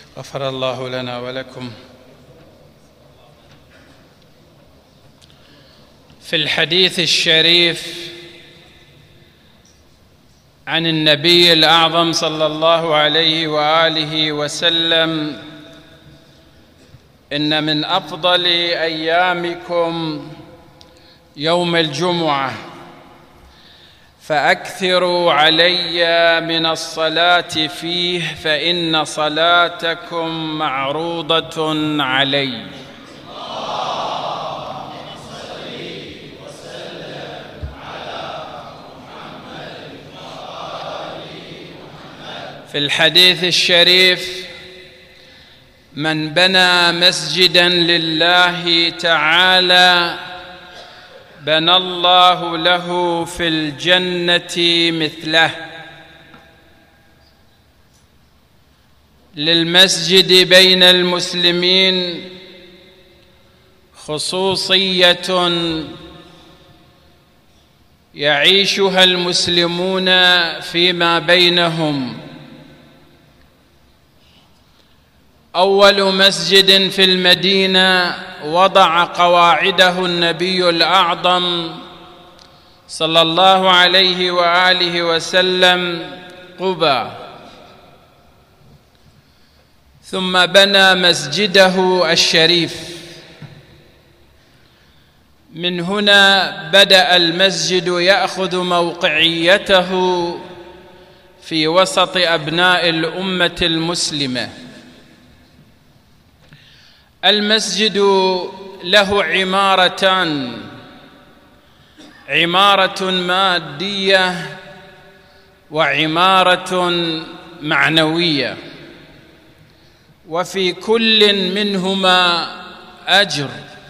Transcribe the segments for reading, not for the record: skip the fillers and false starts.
غفر الله لنا ولكم. في الحديث الشريف عن النبي الأعظم صلى الله عليه وآله وسلم: إن من أفضل أيامكم يوم الجمعة، فأكثروا علي من الصلاة فيه، فإن صلاتكم معروضة علي. في الحديث الشريف: من بنى مسجداً لله تعالى بنى الله له في الجنة مثله. للمسجد بين المسلمين خصوصية يعيشها المسلمون فيما بينهم. أول مسجد في المدينة وضع قواعده النبي الأعظم صلى الله عليه وآله وسلم قباء، ثم بنى مسجده الشريف. من هنا بدأ المسجد يأخذ موقعيته في وسط أبناء الأمة المسلمة. المسجد له عمارتان: عمارة مادية وعمارة معنوية، وفي كل منهما أجر.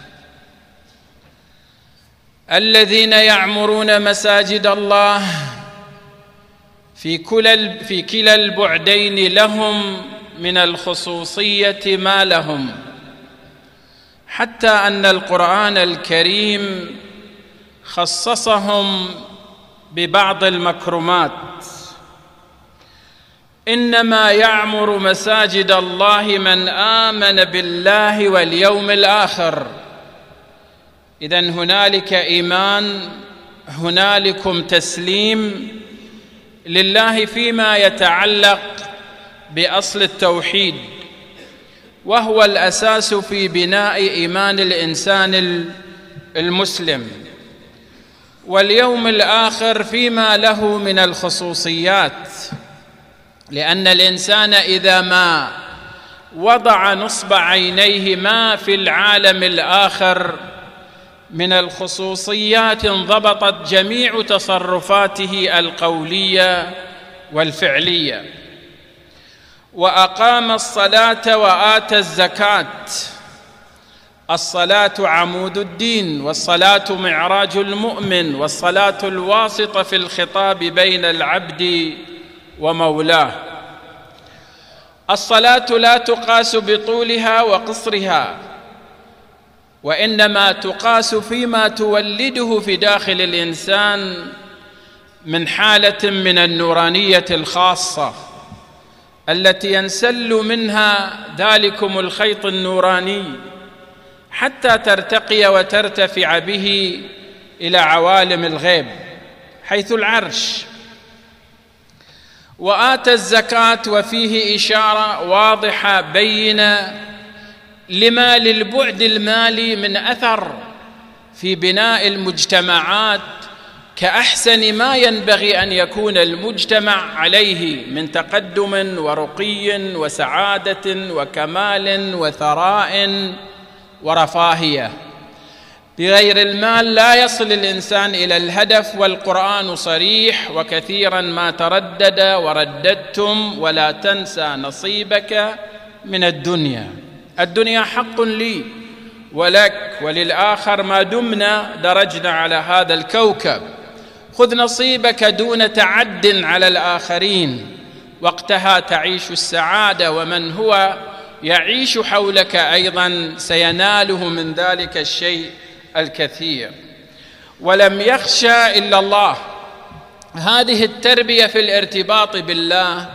الذين يعمرون مساجد الله في كلا البعدين لهم من الخصوصية ما لهم، حتى أن القرآن الكريم خصصهم ببعض المكرمات: إنما يعمر مساجد الله من آمن بالله واليوم الآخر. إذن هنالك إيمان، هنالكم تسليم لله فيما يتعلق بأصل التوحيد، وهو الأساس في بناء إيمان الإنسان المسلم، واليوم الآخر فيما له من الخصوصيات، لأن الإنسان إذا ما وضع نصب عينيه ما في العالم الآخر من الخصوصيات انضبطت جميع تصرفاته القولية والفعلية. وأقام الصلاة وآتى الزكاة. الصلاة عمود الدين، والصلاة معراج المؤمن، والصلاة الواسطة في الخطاب بين العبد ومولاه. الصلاة لا تقاس بطولها وقصرها، وإنما تقاس فيما تولده في داخل الإنسان من حالة من النورانية الخاصة التي ينسل منها ذلكم الخيط النوراني حتى ترتقي وترتفع به إلى عوالم الغيب حيث العرش. وآتى الزكاة، وفيه إشارة واضحة بينة لما للبعد المالي من أثر في بناء المجتمعات كأحسن ما ينبغي أن يكون المجتمع عليه من تقدم ورقي وسعادة وكمال وثراء ورفاهية. بغير المال لا يصل الإنسان إلى الهدف، والقرآن صريح: وكثيرا ما تردد ورددتم ولا تنسى نصيبك من الدنيا. الدنيا حق لي ولك وللآخر ما دمنا درجنا على هذا الكوكب. خذ نصيبك دون تعد على الآخرين، وقتها تعيش السعادة، ومن هو يعيش حولك أيضا سيناله من ذلك الشيء الكثير. ولم يخشى إلا الله. هذه التربية في الارتباط بالله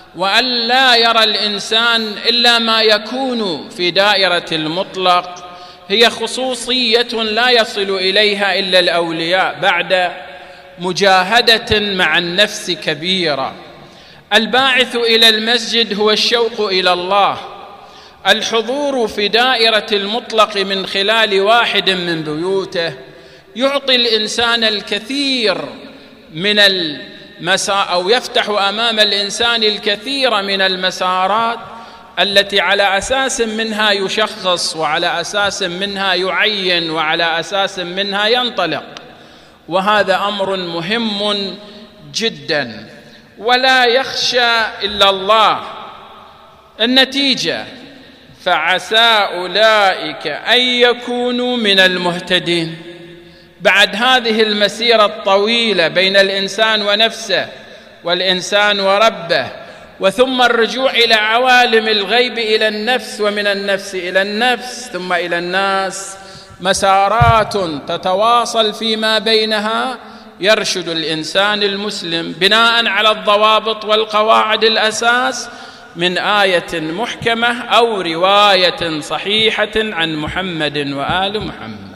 وأن لا يرى الإنسان إلا ما يكون في دائرة المطلق هي خصوصية لا يصل إليها إلا الأولياء بعد مجاهدة مع النفس كبيرة. الباعث إلى المسجد هو الشوق إلى الله. الحضور في دائرة المطلق من خلال واحد من بيوته يعطي الإنسان الكثير من أو يفتح أمام الإنسان الكثير من المسارات التي على أساس منها يشخص، وعلى أساس منها يعين، وعلى أساس منها ينطلق، وهذا أمر مهم جدا. ولا يخشى إلا الله. النتيجة فعسى أولئك أن يكونوا من المهتدين. بعد هذه المسيرة الطويلة بين الإنسان ونفسه والإنسان وربه، وثم الرجوع إلى عوالم الغيب إلى النفس، ومن النفس إلى النفس ثم إلى الناس، مسارات تتواصل فيما بينها، يرشد الإنسان المسلم بناء على الضوابط والقواعد الأساس من آية محكمة أو رواية صحيحة عن محمد وآل محمد.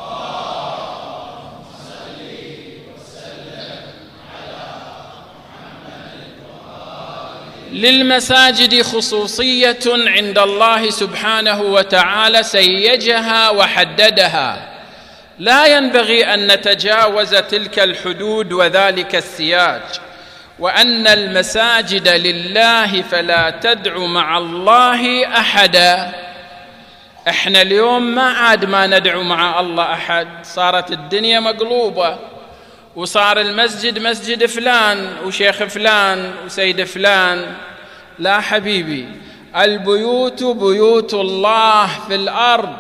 للمساجد خصوصية عند الله سبحانه وتعالى سيجها وحددها، لا ينبغي أن نتجاوز تلك الحدود وذلك السياج، وأن المساجد لله فلا تدع مع الله أحدا. احنا اليوم ما ندعو مع الله أحد، صارت الدنيا مقلوبة، وصار المسجد مسجد فلان وشيخ فلان وسيد فلان. لا حبيبي، البيوت بيوت الله في الأرض،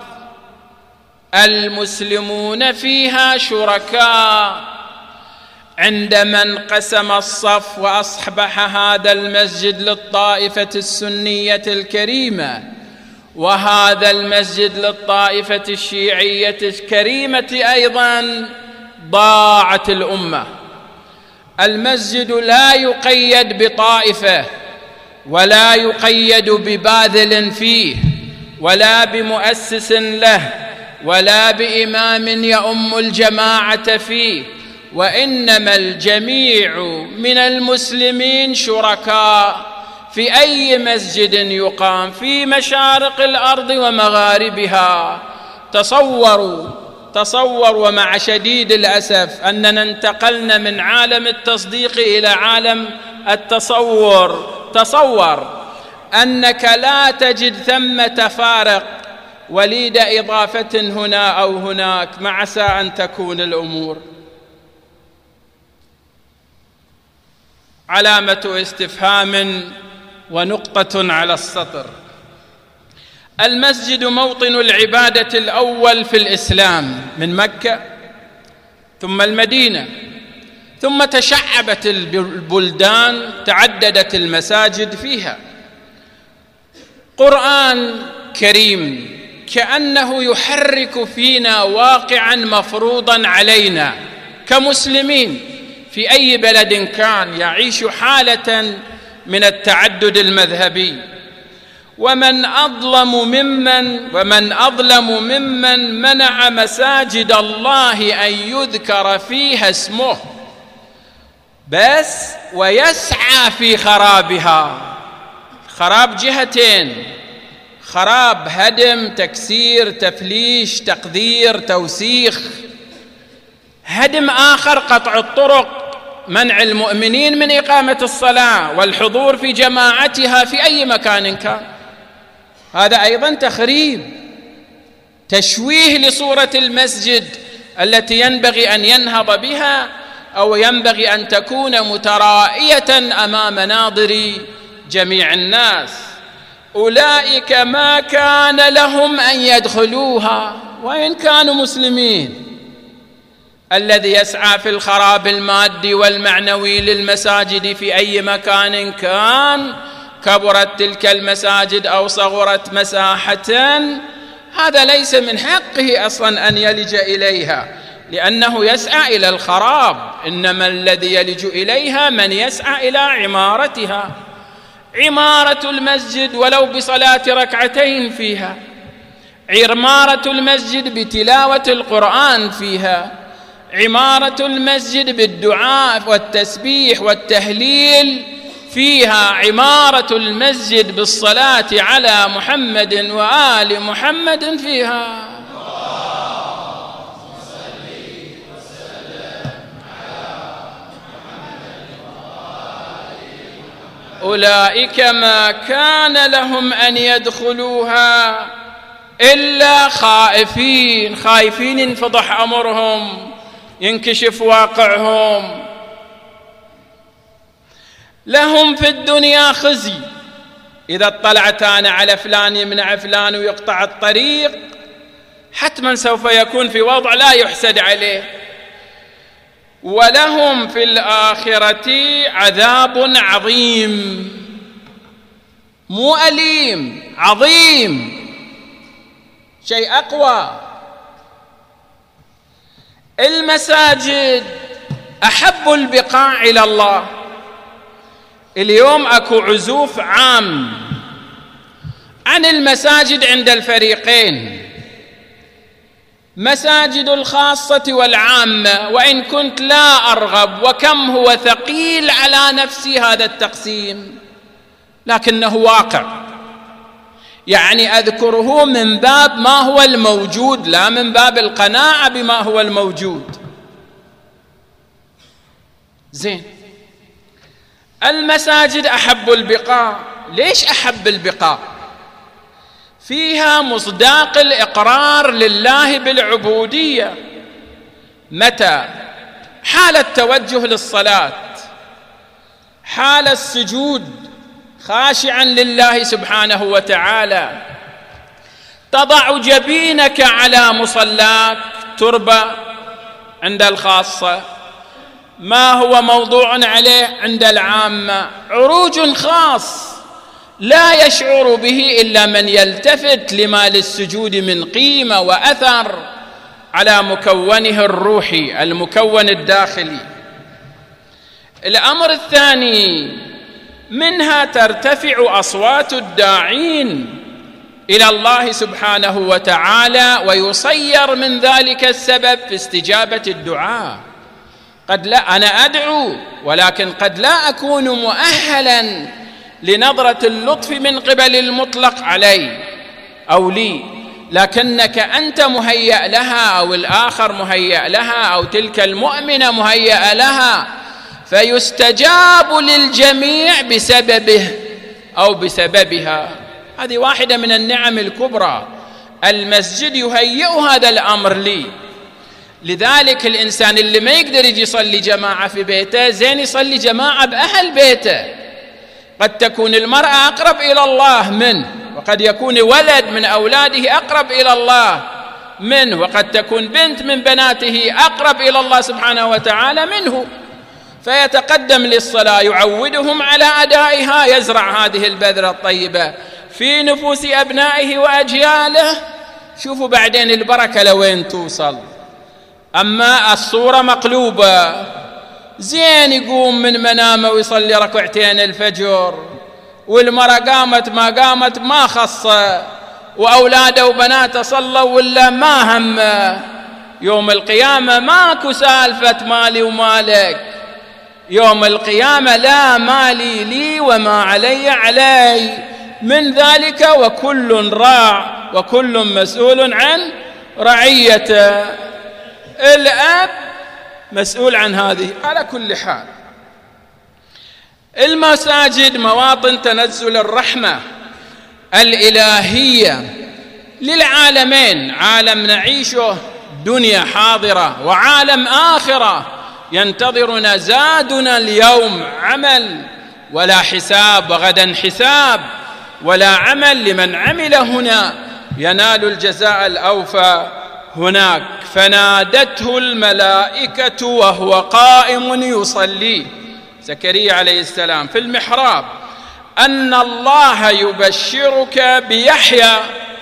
المسلمون فيها شركاء. عندما انقسم الصف وأصبح هذا المسجد للطائفة السنية الكريمة، وهذا المسجد للطائفة الشيعية الكريمة أيضا، ضاعت الأمة. المسجد لا يقيد بطائفة، ولا يقيد بباذل فيه، ولا بمؤسس له، ولا بإمام يؤم الجماعة فيه، وإنما الجميع من المسلمين شركاء في أي مسجد يقام في مشارق الأرض ومغاربها. تصور ومع شديد الأسف أننا انتقلنا من عالم التصديق إلى عالم التصور. تصور أنك لا تجد ثمة فارق وليد إضافة هنا أو هناك، ما عسى أن تكون الأمور. علامة استفهام ونقطة على السطر. المسجد موطن العبادة الأول في الإسلام، من مكة ثم المدينة، ثم تشعبت البلدان، تعددت المساجد فيها. قرآن كريم كأنه يحرك فينا واقعا مفروضا علينا كمسلمين في أي بلد كان يعيش حالة من التعدد المذهبي. ومن أظلم ممن منع مساجد الله أن يذكر فيها اسمه بس ويسعى في خرابها. خراب جهتين: خراب هدم، تكسير، تفليش، تقذير، توسيخ. هدم آخر قطع الطرق، منع المؤمنين من إقامة الصلاة والحضور في جماعتها في أي مكان كان. هذا أيضا تخريب، تشويه لصورة المسجد التي ينبغي أن ينهض بها، أو ينبغي أن تكون مترائية أمام ناظر جميع الناس. أولئك ما كان لهم أن يدخلوها وإن كانوا مسلمين. الذي يسعى في الخراب المادي والمعنوي للمساجد في أي مكان كان، كبرت تلك المساجد أو صغرت مساحة، هذا ليس من حقه أصلا أن يلج إليها، لأنه يسعى إلى الخراب. إنما الذي يلج إليها من يسعى إلى عمارتها. عمارة المسجد ولو بصلاة ركعتين فيها، عمارة المسجد بتلاوة القرآن فيها، عمارة المسجد بالدعاء والتسبيح والتهليل فيها، عمارة المسجد بالصلاة على محمد وآل محمد فيها. أولئك ما كان لهم أن يدخلوها إلا خائفين، خايفين ينفضح أمرهم، ينكشف واقعهم. لهم في الدنيا خزي، إذا اطلعت أنا على فلان يمنع فلان ويقطع الطريق حتما سوف يكون في وضع لا يحسد عليه. ولهم في الآخرة عذاب عظيم، مو أليم، عظيم، شيء أقوى. المساجد أحب البقاع إلى الله. اليوم أكو عزوف عام عن المساجد عند الفريقين، مساجد الخاصة والعامة، وإن كنت لا أرغب وكم هو ثقيل على نفسي هذا التقسيم، لكنه واقع، يعني أذكره من باب ما هو الموجود لا من باب القناعة بما هو الموجود. زين، المساجد أحب البقاع. ليش أحب البقاع؟ فيها مصداق الإقرار لله بالعبودية. متى؟ حال التوجه للصلاة، حال السجود خاشعا لله سبحانه وتعالى، تضع جبينك على مصلاك، تربة عند الخاصة، ما هو موضوع عليه عند العامة، عروج خاص لا يشعر به إلا من يلتفت لما للسجود من قيمة وأثر على مكونه الروحي، المكون الداخلي. الأمر الثاني، منها ترتفع أصوات الداعين إلى الله سبحانه وتعالى، ويصير من ذلك السبب في استجابة الدعاء. قد لا أنا أدعو، ولكن قد لا أكون مؤهلا لنظرة اللطف من قبل المطلق علي أو لي، لكنك أنت مهيأ لها، أو الآخر مهيأ لها، أو تلك المؤمنة مهيأ لها، فيستجاب للجميع بسببه أو بسببها. هذه واحدة من النعم الكبرى، المسجد يهيئ هذا الأمر لي. لذلك الإنسان اللي ما يقدر يجي يصلي جماعة في بيته، زين يصلي جماعة بأهل بيته. قد تكون المرأة أقرب إلى الله منه، وقد يكون ولد من أولاده أقرب إلى الله منه، وقد تكون بنت من بناته أقرب إلى الله سبحانه وتعالى منه، فيتقدم للصلاة، يعودهم على أدائها، يزرع هذه البذرة الطيبة في نفوس أبنائه وأجياله. شوفوا بعدين البركة لوين توصل. أما الصورة مقلوبة، زين يقوم من منامه ويصلي ركعتين الفجر، والمرأة قامت ما قامت ما خصه، وأولاده وبناته صلوا ولا ما همه. يوم القيامة ماكو سالفة مالي ومالك، يوم القيامة لا مالي لي وما علي علي من ذلك، وكل راع وكل مسؤول عن رعيته. الأب مسؤول عن هذه. على كل حال، المساجد مواطن تنزل الرحمة الإلهية للعالمين، عالم نعيشه دنيا حاضرة، وعالم آخرة ينتظرنا زادنا اليوم عمل ولا حساب، وغدا حساب ولا عمل. لمن عمل هنا ينال الجزاء الأوفى هناك. فنادته الملائكة وهو قائم يصلي، زكريا عليه السلام في المحراب، أن الله يبشرك بيحيى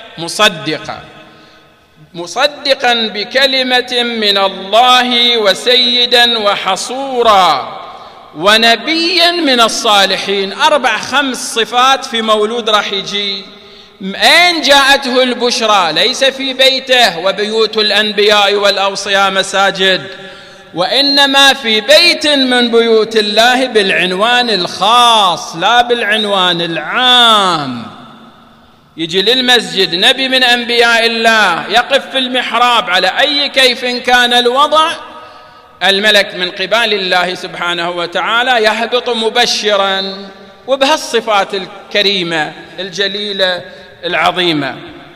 مصدقا بكلمة من الله وسيدا وحصورا ونبيا من الصالحين. 4-5 صفات في مولود راح يجي. أين جاءته البشرى؟ ليس في بيته، وبيوت الأنبياء والأوصياء مساجد، وإنما في بيت من بيوت الله بالعنوان الخاص لا بالعنوان العام. يجي للمسجد نبي من أنبياء الله، يقف في المحراب على أي كيف كان الوضع، الملك من قبال الله سبحانه وتعالى يهبط مبشرا، وبهالصفات الكريمة الجليلة العظيمة.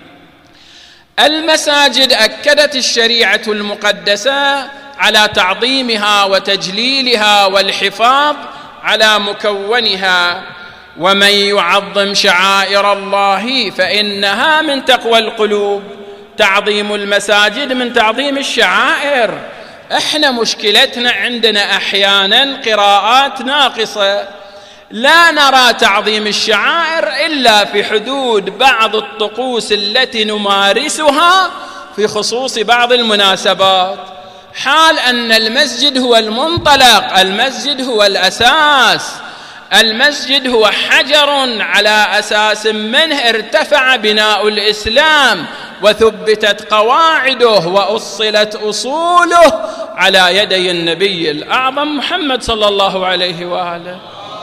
المساجد أكدت الشريعة المقدسة على تعظيمها وتجليلها والحفاظ على مكونها، ومن يعظم شعائر الله فإنها من تقوى القلوب. تعظيم المساجد من تعظيم الشعائر. احنا مشكلتنا عندنا أحيانا قراءات ناقصة، لا نرى تعظيم الشعائر إلا في حدود بعض الطقوس التي نمارسها في خصوص بعض المناسبات، حال أن المسجد هو المنطلق، المسجد هو الأساس، المسجد هو حجر على أساس منه ارتفع بناء الإسلام وثبتت قواعده وأصلت أصوله على يدي النبي الأعظم محمد صلى الله عليه وآله.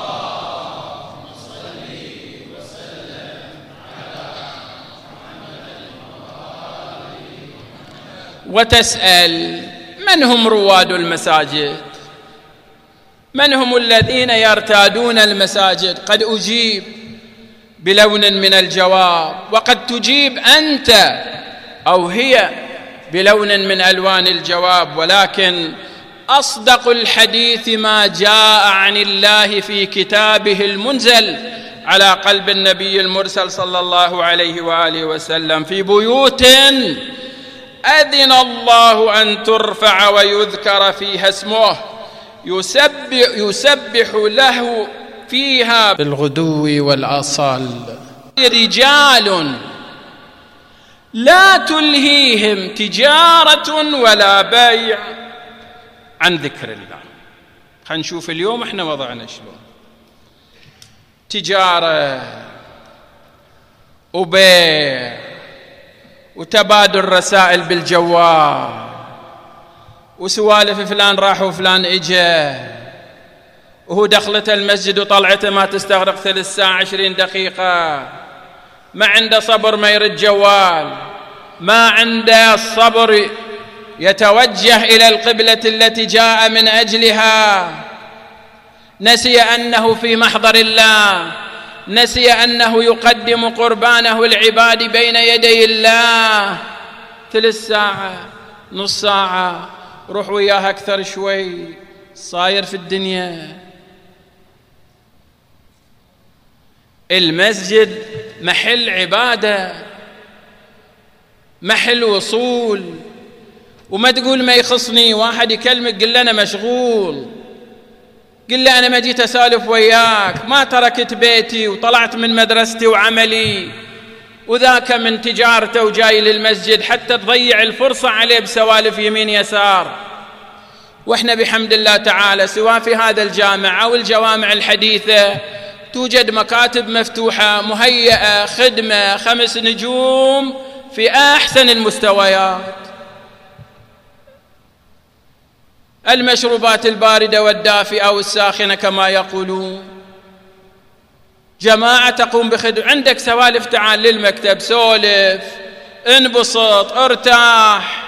وتسأل من هم رواد المساجد؟ من هم الذين يرتادون المساجد؟ قد أجيب بلون من الجواب، وقد تجيب أنت أو هي بلون من ألوان الجواب، ولكن أصدق الحديث ما جاء عن الله في كتابه المنزل على قلب النبي المرسل صلى الله عليه وآله وسلم: في بيوت أذن الله أن ترفع ويذكر فيها اسمه يسبح له فيها بالغدو والآصال رجال لا تلهيهم تجارة ولا بيع عن ذكر الله. خلينا نشوف اليوم احنا وضعنا شلون. تجارة وبيع وتبادل رسائل بالجوال وسوالف فلان راح وفلان اجا، وهو دخلته المسجد وطلعته ما تستغرق 3 ساعة 20 دقيقة، ما عنده صبر ما يرد جوال، ما عنده الصبر يتوجه إلى القبلة التي جاء من أجلها، نسي أنه في محضر الله، نسي أنه يقدم قربانه العباد بين يدي الله. 3 ساعة نص ساعة روح وياها أكثر شوي، صاير في الدنيا. المسجد محل عبادة، محل وصول، وما تقول ما يخصني. واحد يكلمك قل له أنا مشغول، قل له أنا ما جيت أسالف وياك، ما تركت بيتي وطلعت من مدرستي وعملي، وذاك من تجارته وجاي للمسجد حتى تضيع الفرصة عليه بسوالف يمين يسار. وإحنا بحمد الله تعالى سواء في هذا الجامع أو الجوامع الحديثة توجد مكاتب مفتوحة مهيئة، خدمة 5 نجوم في أحسن المستويات، المشروبات الباردة والدافئة والساخنة كما يقولون، جماعة تقوم بخدمة. عندك سوالف تعال للمكتب سولف انبسط ارتاح،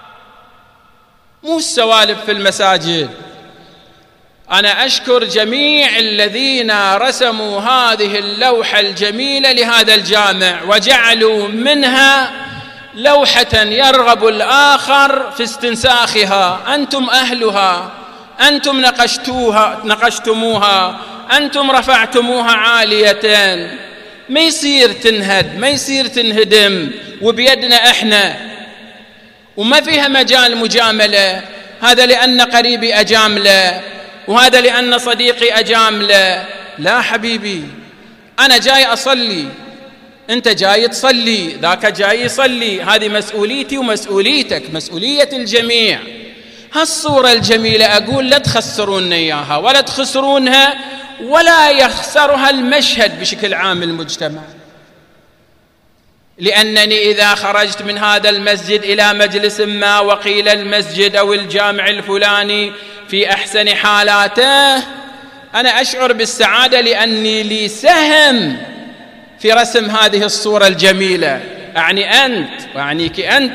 مو السوالف في المساجد. أنا أشكر جميع الذين رسموا هذه اللوحة الجميلة لهذا الجامع وجعلوا منها لوحة يرغب الآخر في استنساخها. أنتم أهلها، أنتم نقشتموها، أنتم رفعتموها عالية، ما يصير تنهد، ما يصير تنهدم، وبيدنا إحنا، وما فيها مجال مجاملة. هذا لأن قريبي أجامله، وهذا لأن صديقي أجامله. لا حبيبي، أنا جاي أصلي، أنت جاي تصلي، ذاك جاي يصلي، هذه مسؤوليتي ومسؤوليتك، مسؤولية الجميع. هالصورة الجميلة أقول لا تخسرون إياها ولا تخسرونها ولا يخسرها المشهد بشكل عام المجتمع. لأنني إذا خرجت من هذا المسجد إلى مجلس ما وقيل المسجد أو الجامع الفلاني في أحسن حالاته، أنا أشعر بالسعادة لأني لي سهم في رسم هذه الصورة الجميلة. أعني أنت وأعنيك أنت.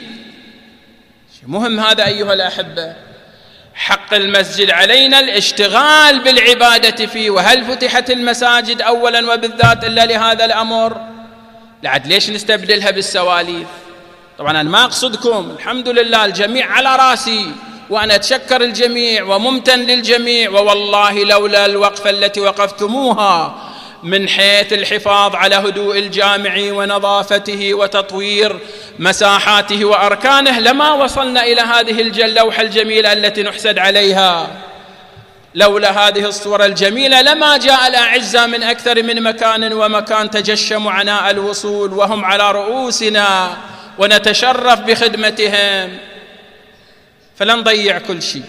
مهم هذا أيها الأحبة. حق المسجد علينا الاشتغال بالعبادة فيه. وهل فتحت المساجد أولا وبالذات إلا لهذا الأمر؟ لعد ليش نستبدلها بالسواليف؟ طبعا أنا ما أقصدكم، الحمد لله الجميع على راسي وأنا أتشكر الجميع وممتن للجميع، ووالله لولا الوقفة التي وقفتموها من حيث الحفاظ على هدوء الجامع ونظافته وتطوير مساحاته وأركانه لما وصلنا إلى هذه اللوحة الجميلة التي نحسد عليها. لولا هذه الصورة الجميلة لما جاء الأعزاء من أكثر من مكان ومكان تجشموا عناء الوصول وهم على رؤوسنا ونتشرف بخدمتهم. فلا نضيع كل شيء.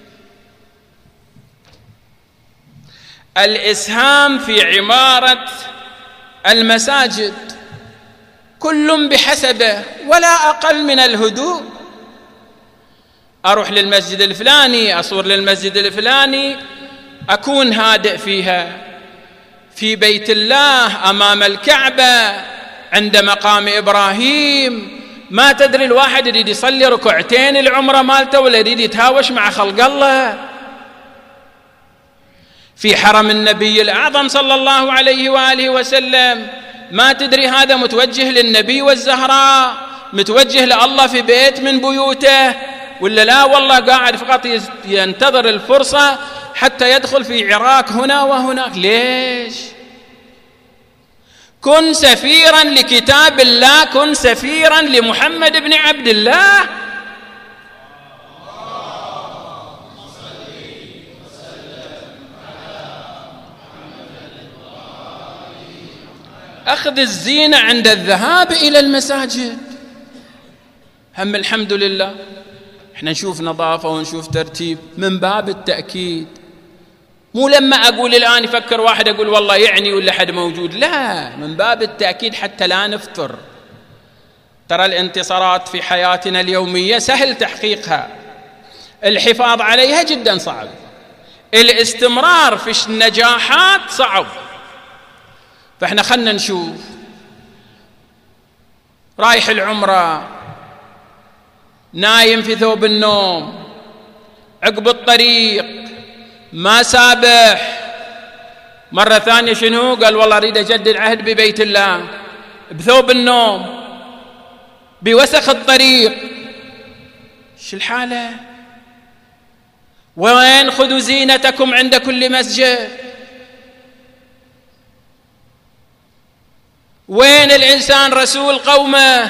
الإسهام في عمارة المساجد كل بحسبه ولا أقل من الهدوء. أروح للمسجد الفلاني، أصور للمسجد الفلاني، أكون هادئ فيها. في بيت الله أمام الكعبة عند مقام إبراهيم ما تدري الواحد يريد يصلي ركعتين العمرة مالته ولا يريد يتهاوش مع خلق الله. في حرم النبي الأعظم صلى الله عليه وآله وسلم ما تدري هذا متوجه للنبي والزهراء، متوجه لله في بيت من بيوته، ولا لا والله قاعد فقط ينتظر الفرصة حتى يدخل في عراك هنا وهناك. ليش؟ كن سفيرا لكتاب الله، كن سفيرا لمحمد بن عبد الله. أخذ الزينة عند الذهاب إلى المساجد. هم الحمد لله احنا نشوف نظافة ونشوف ترتيب من باب التأكيد. مو لما أقول الآن يفكر واحد أقول والله يعني ولا حد موجود، لا، من باب التأكيد حتى لا نفتر. ترى الانتصارات في حياتنا اليومية سهل تحقيقها، الحفاظ عليها جدا صعب، الاستمرار في النجاحات صعب. فاحنا خلنا نشوف رايح العمرة نايم في ثوب النوم، عقب الطريق ما سابح، مرة ثانية شنو قال؟ والله أريد أجدد العهد ببيت الله، بثوب النوم، بوسخ الطريق. شو الحالة؟ وين خذوا زينتكم عند كل مسجد؟ وين الإنسان رسول قومه؟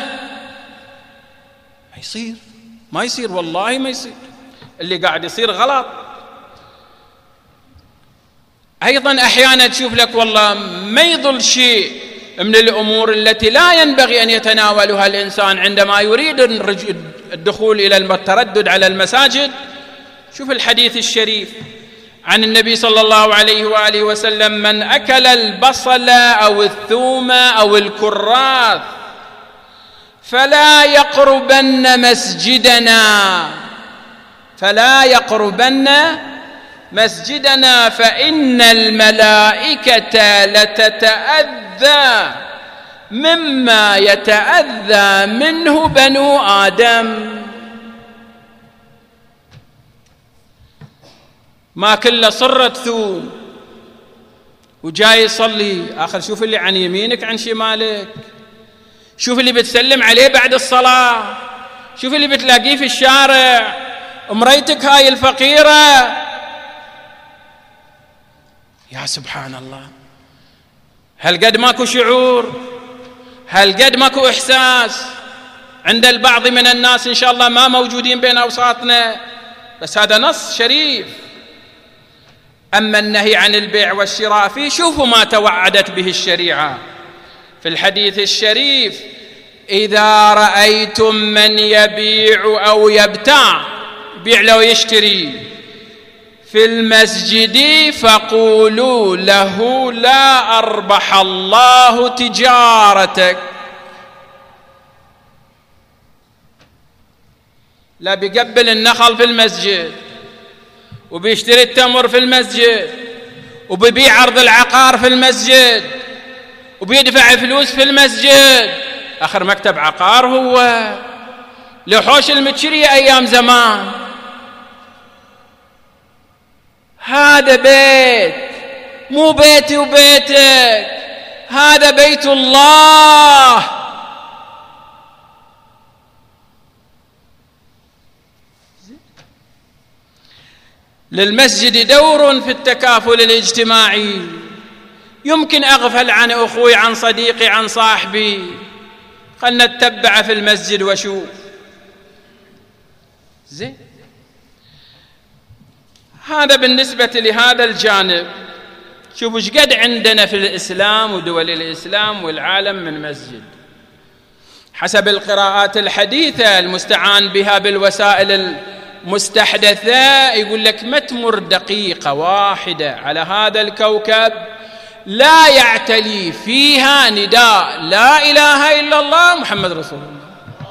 ما يصير والله ما يصير. اللي قاعد يصير غلط. أيضا أحيانا تشوف لك والله ما يضل شيء من الأمور التي لا ينبغي أن يتناولها الإنسان عندما يريد الدخول إلى التردد على المساجد. شوف الحديث الشريف عن النبي صلى الله عليه وآله وسلم: من أكل البصل أو الثوم أو الكراث فلا يقربن مسجدنا فإن الملائكة لتتأذى مما يتأذى منه بنو آدم. ما كله صرة ثوم وجاي يصلي، آخر شوف اللي عن يمينك عن شمالك، شوف اللي بتسلم عليه بعد الصلاة، شوف اللي بتلاقيه في الشارع، امريتك هاي الفقيرة. يا سبحان الله، هل قد ماكو شعور؟ هل قد ماكو إحساس عند البعض من الناس؟ إن شاء الله ما موجودين بين أوساطنا، بس هذا نص شريف. أما النهي عن البيع والشراء فيه، شوفوا ما توعدت به الشريعة في الحديث الشريف: إذا رأيتم من يبيع أو يبتاع يبيع لو يشتري في المسجد فقولوا له لا أربح الله تجارتك. لا بيقبل النخل في المسجد، وبيشتري التمر في المسجد، وبيبيع عرض العقار في المسجد، وبيدفع فلوس في المسجد. آخر مكتب عقار هو لحوش المتشرية أيام زمان. هذا بيت، مو بيتي وبيتك، هذا بيت الله. للمسجد دور في التكافل الاجتماعي. يمكن أغفل عن أخوي، عن صديقي، عن صاحبي، خلنا نتبع في المسجد وشوف. زين، هذا بالنسبة لهذا الجانب. شوفوا ايش قد عندنا في الإسلام ودول الإسلام والعالم من مسجد. حسب القراءات الحديثة المستعان بها بالوسائل المستحدثة، يقول لك ما تمر دقيقة واحدة على هذا الكوكب لا يعتلي فيها نداء لا إله إلا الله محمد رسول الله.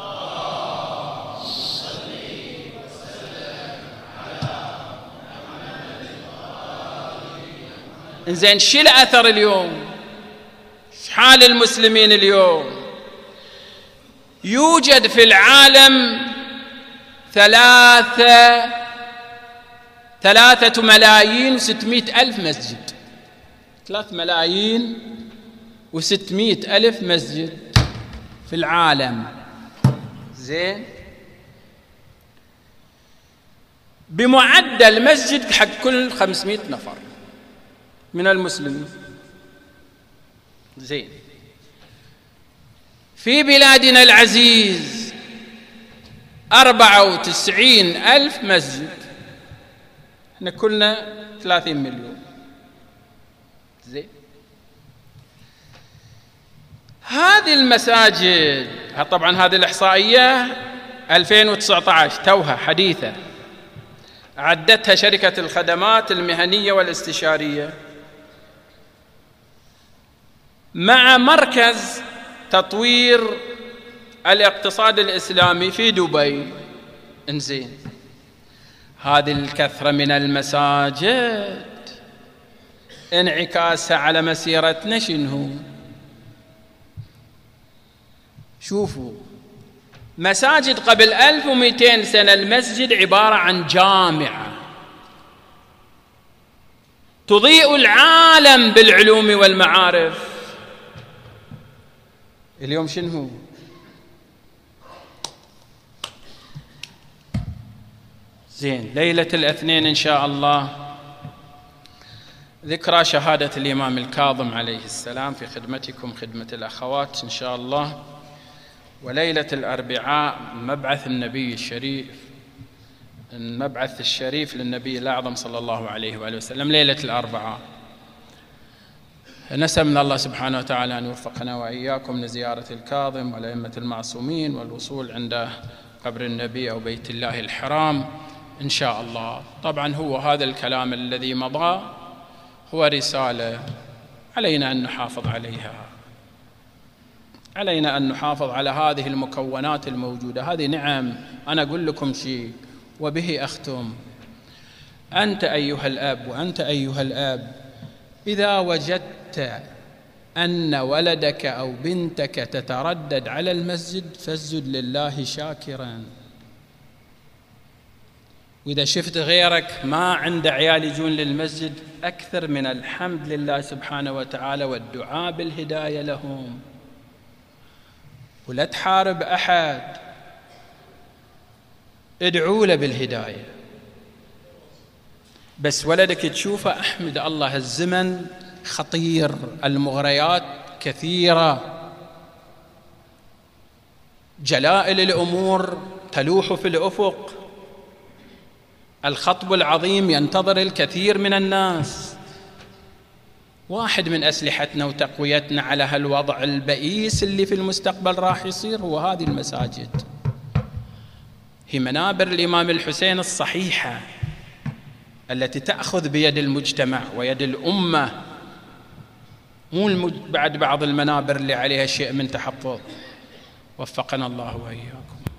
إنزين، شو الأثر اليوم؟ حال المسلمين اليوم؟ يوجد في العالم 3,600,000 مسجد. 3,600,000 مسجد في العالم. زين، بمعدل مسجد حق كل 500 نفر من المسلمين. زين، في بلادنا العزيز 94,000 مسجد، احنا كلنا 30 مليون. زين، هذه المساجد، طبعا هذه الإحصائية 2019 توها حديثة، عدتها شركة الخدمات المهنية والاستشارية مع مركز تطوير الاقتصاد الإسلامي في دبي. انزين، هذه الكثرة من المساجد انعكاسها على مسيرتنا شنو؟ شوفوا، مساجد قبل 1200 سنة المسجد عبارة عن جامعة تضيء العالم بالعلوم والمعارف. اليوم شنو؟ زين، ليلة الاثنين إن شاء الله ذكرى شهادة الإمام الكاظم عليه السلام في خدمتكم خدمة الأخوات إن شاء الله. وليلة الأربعاء مبعث النبي الشريف، المبعث الشريف للنبي الأعظم صلى الله عليه وآله وسلم، ليلة الأربعاء. نسأل من الله سبحانه وتعالى أن يوفقنا وإياكم لزيارة الكاظم والأئمة المعصومين والوصول عند قبر النبي أو بيت الله الحرام إن شاء الله. طبعا هو هذا الكلام الذي مضى هو رسالة علينا أن نحافظ عليها، علينا أن نحافظ على هذه المكونات الموجودة. هذه نعم. أنا أقول لكم شيء وبه أختم. أنت أيها الأب وأنت أيها الأب، إذا وجدت أن ولدك أو بنتك تتردد على المسجد فاسجد لله شاكرا. وإذا شفت غيرك ما عنده عيال يجون للمسجد، أكثر من الحمد لله سبحانه وتعالى والدعاء بالهداية لهم. ولا تحارب أحد، ادعوا له بالهداية. بس ولدك تشوفه أحمد الله، الزمن خطير، المغريات كثيرة، جلائل الأمور تلوح في الأفق، الخطب العظيم ينتظر الكثير من الناس. واحد من أسلحتنا وتقويتنا على هالوضع البئيس اللي في المستقبل راح يصير هو هذه المساجد. هي منابر الإمام الحسين الصحيحة التي تأخذ بيد المجتمع ويد الأمة، مو بعد بعض المنابر اللي عليها شيء من تحفظ. وفقنا الله وإياكم.